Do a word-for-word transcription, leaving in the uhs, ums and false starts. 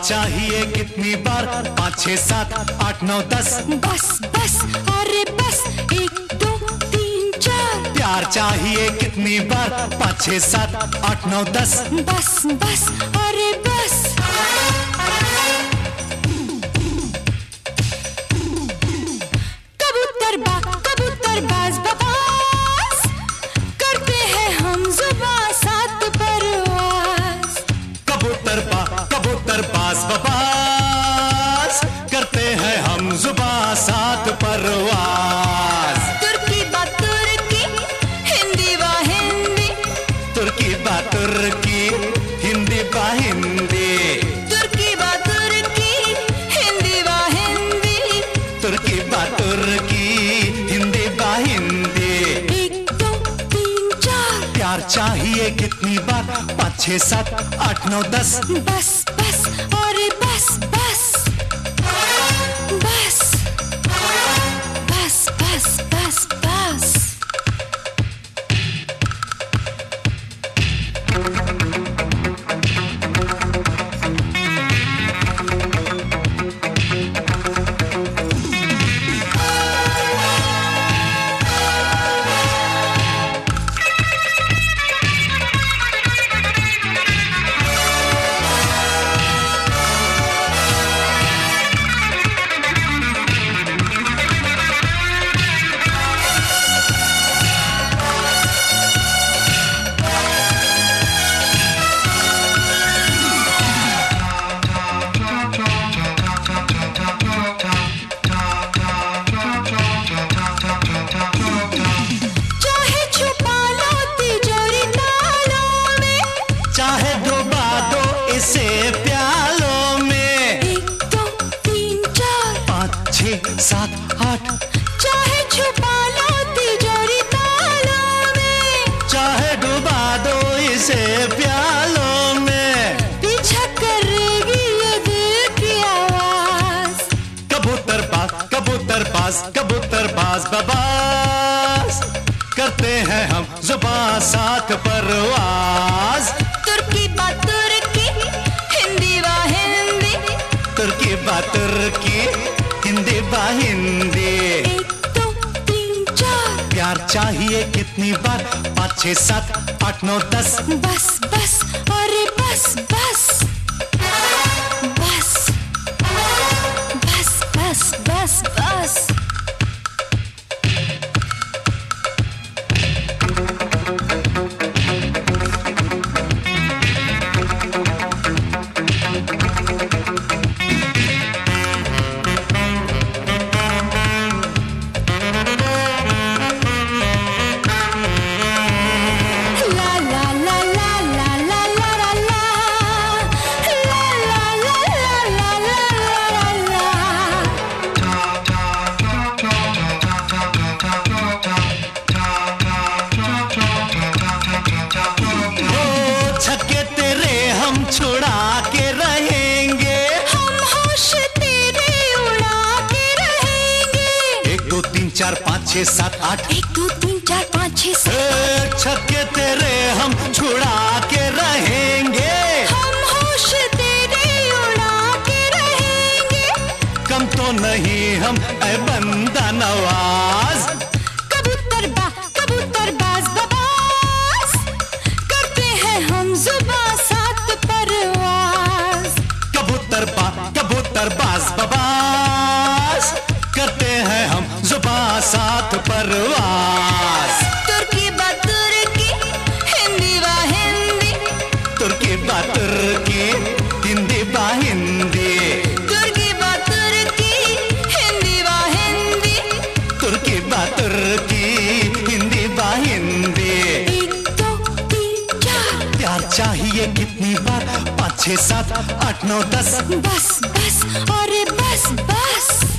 चाहिए कितनी बार? पाँच छः सात आठ नौ दस। बस बस अरे बस, एक दो तीन चार। प्यार चाहिए कितनी बार? पाँच छः सात आठ नौ दस। बस बस अरे बस। कबूतर बा कबूतर बाज बबास, करते हैं हम जुबां सात परवास। कबूतर बा कबूतर बाज बबास, करते हैं हम जुबां सात परवास। तुर्की बा तुर्की, हिंदी बा हिंदी। तुर्की बा तुर्की, हिंदी बा हिंदी। तुर्की बा तुर्की, हिंदी बा हिंदी। तुर्की बा तुर्की, हिंदी बा हिंदी। एक दो तीन चार। प्यार चाहिए कितनी बार? पाँच छः सात आठ नौ दस। बस बस और बस बस बस बस बस बस बस। चाहे डुबा दो इसे प्यालों में। एक दो तीन चार। पाँच छः सात आठ। चाहे छुपा लो तिजोरी तालों में। चाहे डुबा दो इसे प्यालों में। पीछा करेगी ये दिल की आवाज। कबूतर बाज कबूतर बाज कबूतर बाज बबास, करते हैं हम जुबां सात परवास। तुर्की बा तुर्की, हिंदी बा हिंदी। तुर्की बा तुर्की, हिंदी बा हिंदी। एक दो तीन चार। प्यार चाहिए कितनी बार? पाँच छः सात आठ नौ दस। बस बस अरे बस बस बस बस बस बस बस। छुड़ा के रहेंगे हम, होश तेरे उड़ा के रहेंगे। एक दो तीन चार पाँच छः सात आठ। एक दो तीन चार पाँच छः सात। छक्के तेरे हम छुड़ा के रहेंगे। हम होश तेरे उड़ा के रहेंगे। कम तो नहीं हम ऐ बंदा नवाज। कबूतर बा कबूतर बाज बबास, करते हैं हम जुबां सात परवास। कबूतर बा कबूतर बाज बबास, करते हैं हम जुबां सात परवास। तुर्की बा तुर्की, हिंदी बा हिंदी। तुर्की बा तुर्की, हिंदी बा हिंदी। तुर्की बा तुर्की, हिंदी बा हिंदी। तुर्की बा तुर्की, हिंदी बा हिंदी। एक दो तीन चार। प्यार चाहिए कितनी बार? पाँच छः सात आठ नौ दस। बस बस और बस बस।